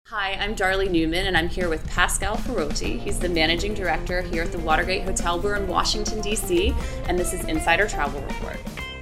Hi, I'm Darley Newman, and I'm here with Pascal Ferrotti. He's the managing director here at the Watergate Hotel. We're in Washington, D.C., and this is Insider Travel Report.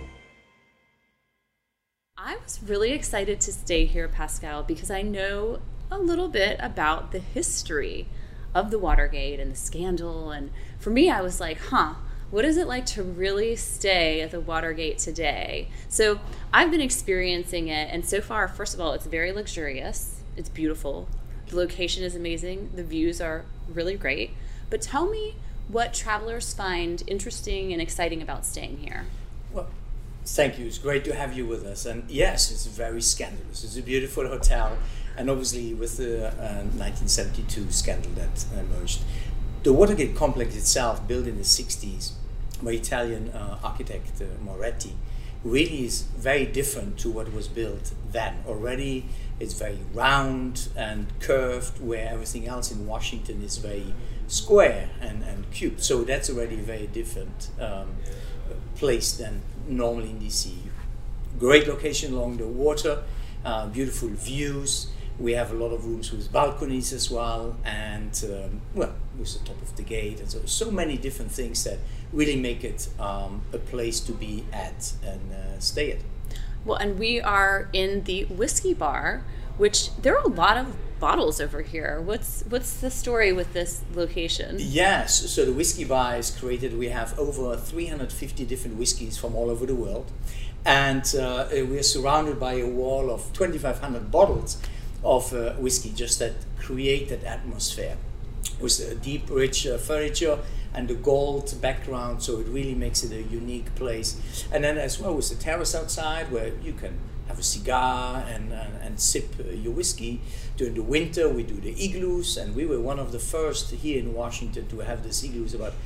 I was really excited to stay here, Pascal, because I know a little bit about the history of the Watergate and the scandal. And for me, I was like, what is it like to really stay at the Watergate today? So I've been experiencing it, and so far, first of all, it's very luxurious. It's beautiful. The location is amazing. The views are really great. But tell me what travelers find interesting and exciting about staying here. Well, thank you. It's great to have you with us. And yes, it's very scandalous. It's a beautiful hotel. And obviously with the 1972 scandal that emerged. The Watergate complex itself, built in the 60s by Italian architect Moretti, really is very different to what was built then. Already it's very round and curved, where everything else in Washington is very square and cubed. So that's already a very different place than normally in DC. Great location along the water, beautiful views. We have a lot of rooms with balconies as well, and with the top of the gate, and so many different things that really make it a place to be at and stay at. Well, and we are in the whiskey bar, which there are a lot of bottles over here. What's the story with this location? Yes, so the whiskey bar is created. We have over 350 different whiskeys from all over the world, and we are surrounded by a wall of 2,500 bottles of whiskey, just that create that atmosphere with deep, rich furniture and the gold background, so it really makes it a unique place. And then as well with the terrace outside, where you can have a cigar and sip your whiskey. During the winter we do the igloos, and we were one of the first here in Washington to have these igloos about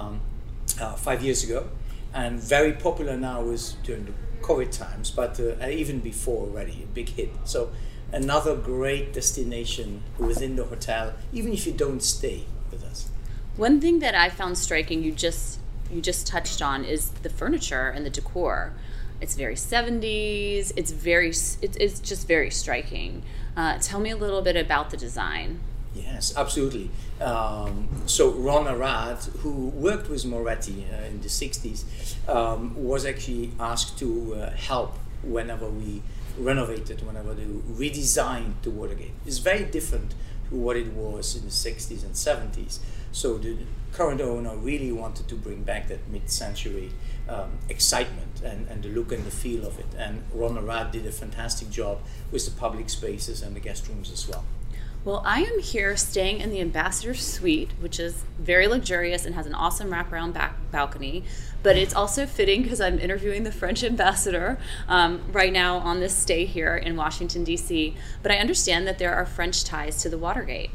5 years ago, and very popular now is during the COVID times, but even before already, a big hit. So another great destination within the hotel, even if you don't stay with us. One thing that I found striking, you just touched on, is the furniture and the decor. It's very 70s. It's just very striking. Tell me a little bit about the design. Yes, absolutely. So Ron Arad, who worked with Moretti in the 60s, was actually asked to help whenever we renovated, whenever they redesigned the Watergate. It's very different to what it was in the 60s and 70s. So the current owner really wanted to bring back that mid-century excitement and the look and the feel of it. And Ron Arad did a fantastic job with the public spaces and the guest rooms as well. Well, I am here staying in the Ambassador Suite, which is very luxurious and has an awesome wraparound balcony. But it's also fitting because I'm interviewing the French ambassador right now on this stay here in Washington, D.C. But I understand that there are French ties to the Watergate.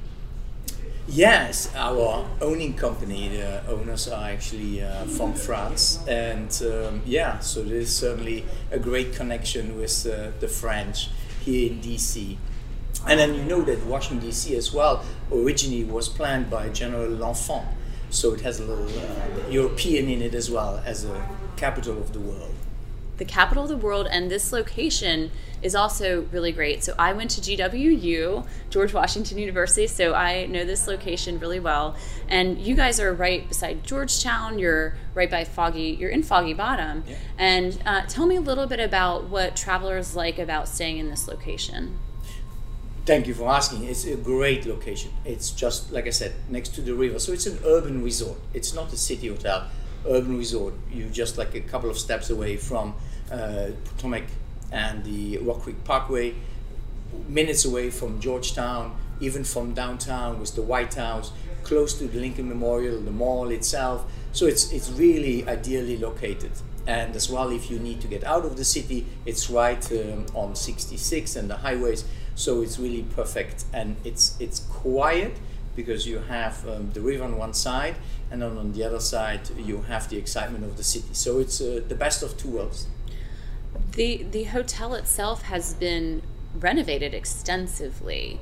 Yes, our owning company, the owners are actually from France. And so there's certainly a great connection with the French here in D.C. And then you know that Washington, D.C. as well originally was planned by General L'Enfant. So it has a little European in it as well, as a capital of the world. The capital of the world, and this location is also really great. So I went to GWU, George Washington University, so I know this location really well. And you guys are right beside Georgetown. You're right by you're in Foggy Bottom. Yeah. And tell me a little bit about what travelers like about staying in this location. Thank you for asking. It's a great location. It's just, like I said, next to the river. So it's an urban resort. It's not a city hotel, urban resort. You're just like a couple of steps away from Potomac and the Rock Creek Parkway, minutes away from Georgetown, even from downtown with the White House, close to the Lincoln Memorial, the mall itself. So it's really ideally located. And as well, if you need to get out of the city, it's right on 66 and the highways. So it's really perfect, and it's quiet because you have the river on one side, and then on the other side you have the excitement of the city. So it's the best of two worlds. The hotel itself has been renovated extensively.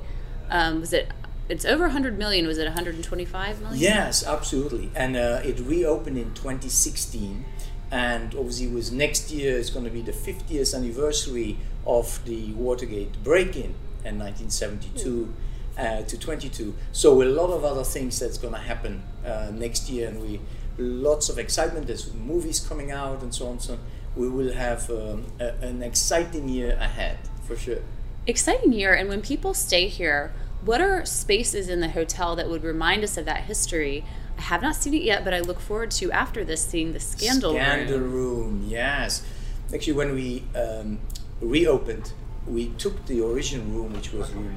It's over 100 million. Was it 125 million? Yes, absolutely. And it reopened in 2016. And obviously, with next year, it's going to be the 50th anniversary of the Watergate break-in in 1972. to 22. So a lot of other things that's going to happen next year, and lots of excitement. There's movies coming out and so on. So we will have an exciting year ahead for sure. Exciting year. And when people stay here, what are spaces in the hotel that would remind us of that history? I have not seen it yet, but I look forward to, after this, seeing the Scandal Room. Yes. Actually, when we reopened, we took the original room, which was room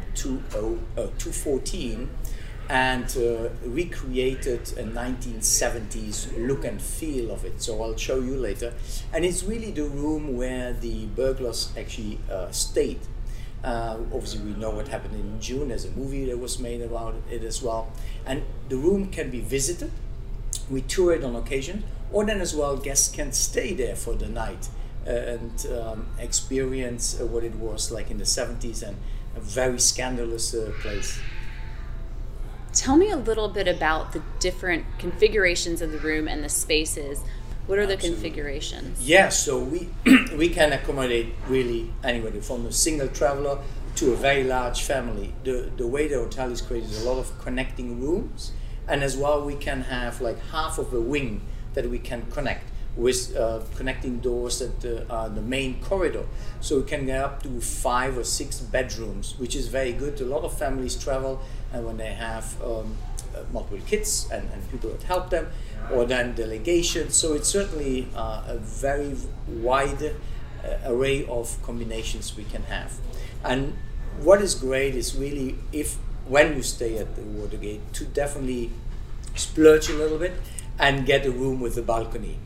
214, and recreated a 1970s look and feel of it. So I'll show you later. And it's really the room where the burglars actually stayed. Obviously, we know what happened in June. There's a movie that was made about it as well. And the room can be visited. We tour it on occasion. Or then as well, guests can stay there for the night and experience what it was like in the 70s, and a very scandalous place. Tell me a little bit about the different configurations of the room and the spaces. What are the configurations? Yeah, so we can accommodate really anybody, from a single traveler to a very large family. The way the hotel is created is a lot of connecting rooms, and as well we can have like half of a wing that we can connect with connecting doors that are the main corridor. So we can get up to 5 or 6 bedrooms, which is very good. A lot of families travel, and when they have multiple kids and people that help them, or then delegations. So it's certainly a very wide array of combinations we can have. And what is great is really, when you stay at the Watergate, to definitely splurge a little bit and get a room with a balcony.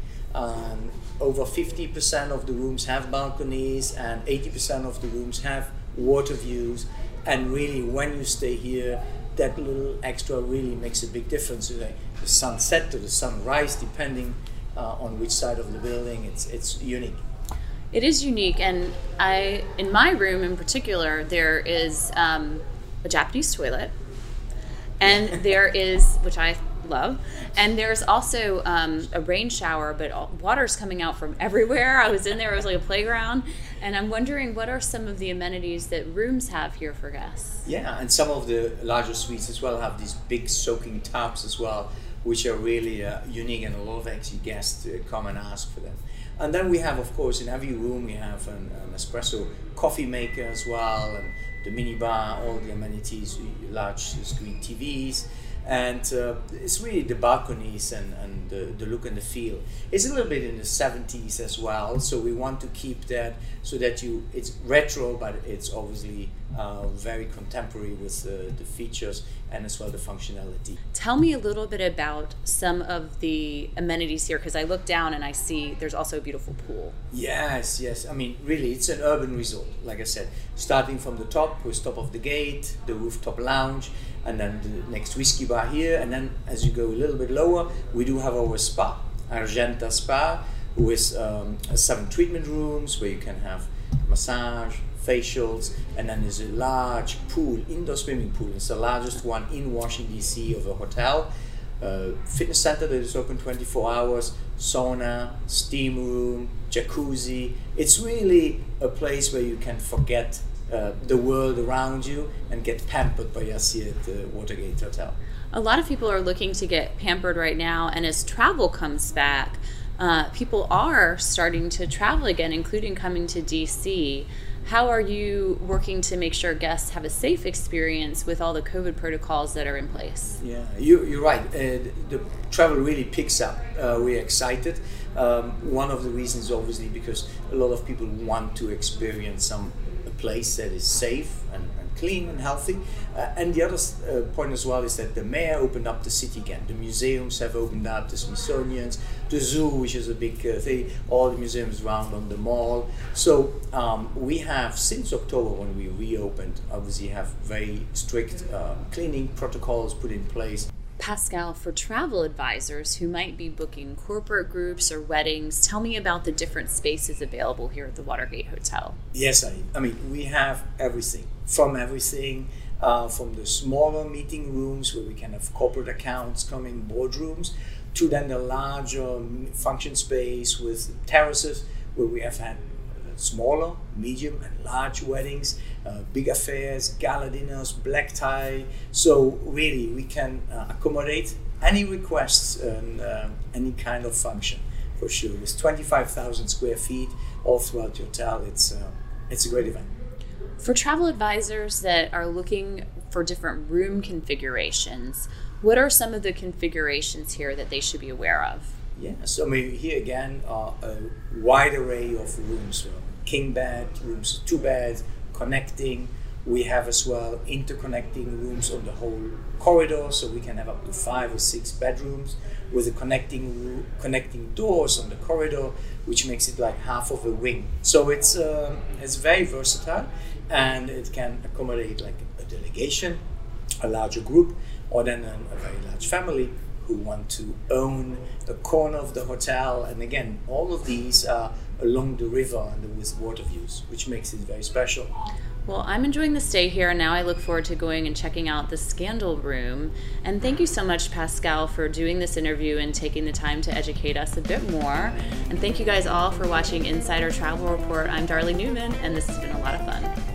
Over 50% of the rooms have balconies, and 80% of the rooms have water views. And really, when you stay here, that little extra really makes a big difference. Like the sunset or the sunrise, depending on which side of the building, it's unique. It is unique, and in my room in particular, there is a Japanese toilet, and there is, which I love, and there's also a rain shower, but water's coming out from everywhere. I was in there, it was like a playground, and I'm wondering, what are some of the amenities that rooms have here for guests? Yeah, and some of the larger suites as well have these big soaking tubs as well, which are really unique, and a lot of actually guests come and ask for them. And then we have, of course, in every room we have an espresso coffee maker as well, and the mini bar, all the amenities, large screen TVs. And it's really the balconies and the look and the feel. It's a little bit in the 70s as well, so we want to keep that so that it's retro, but it's obviously very contemporary with the features and as well the functionality. Tell me a little bit about some of the amenities here, because I look down and I see there's also a beautiful pool. Yes. I mean, really, it's an urban resort, like I said, starting from the top of the gate, the rooftop lounge, and then the next whiskey bar here, and then as you go a little bit lower, we do have our spa, Argenta Spa, with 7 treatment rooms where you can have massage, facials, and then there's a large pool, indoor swimming pool. It's the largest one in Washington DC of a hotel. Fitness center that is open 24 hours, sauna, steam room, jacuzzi. It's really a place where you can forget the world around you and get pampered by us here at the Watergate Hotel. A lot of people are looking to get pampered right now, and as travel comes back, people are starting to travel again, including coming to DC. How are you working to make sure guests have a safe experience with all the COVID protocols that are in place? Yeah, you're right. The travel really picks up. We're excited. One of the reasons, obviously, because a lot of people want to experience a place that is safe and clean and healthy. And the other point as well is that the mayor opened up the city again. The museums have opened up, the Smithsonian's, the zoo, which is a big thing, all the museums around on the mall. So we have, since October when we reopened, obviously have very strict cleaning protocols put in place. Pascal, for travel advisors who might be booking corporate groups or weddings, tell me about the different spaces available here at the Watergate Hotel. Yes, I mean, we have everything, from the smaller meeting rooms where we can have corporate accounts coming, boardrooms, to then the larger function space with terraces where we have had smaller, medium, and large weddings, big affairs, gala dinners, black tie. So really, we can accommodate any requests and any kind of function, for sure. With 25,000 square feet all throughout the hotel, it's a great event. For travel advisors that are looking for different room configurations, what are some of the configurations here that they should be aware of? Yeah, so maybe here again are a wide array of rooms, king bed, rooms 2 beds, connecting. We have as well interconnecting rooms on the whole corridor, so we can have up to 5 or 6 bedrooms with the connecting doors on the corridor, which makes it like half of a wing. So it's very versatile, and it can accommodate like a delegation, a larger group, or then a very large family who want to own a corner of the hotel. And again, all of these are along the river and with water views, which makes it very special. Well, I'm enjoying the stay here, and now I look forward to going and checking out the Scandal Room. And thank you so much, Pascal, for doing this interview and taking the time to educate us a bit more. And thank you guys all for watching Insider Travel Report. I'm Darley Newman, and this has been a lot of fun.